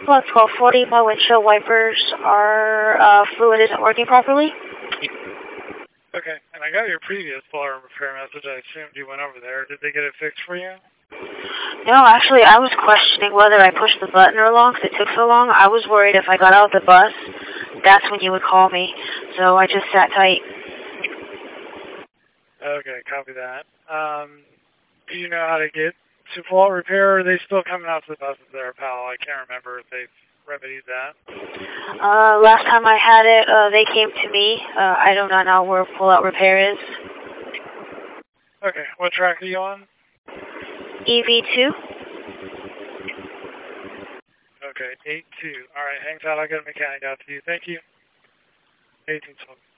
Well, 1240, my windshield wipers are, fluid isn't working properly. Okay, and I got your previous alarm repair message. I assumed you went over there. Did they get it fixed for you? No, actually, I was questioning whether I pushed the button or long because it took so long. I was worried if I got out of the bus, that's when you would call me. So I just sat tight. Okay, copy that. Do you know how to get to fault repair, or are they still coming out to the buses there, pal? I can't remember if they've remedied that. Last time I had it, they came to me. I do not know where pull-out repair is. Okay, what track are you on? EV2. Okay, 8-2. All right, hang tight. I'll get a mechanic out to you. Thank you. 1812.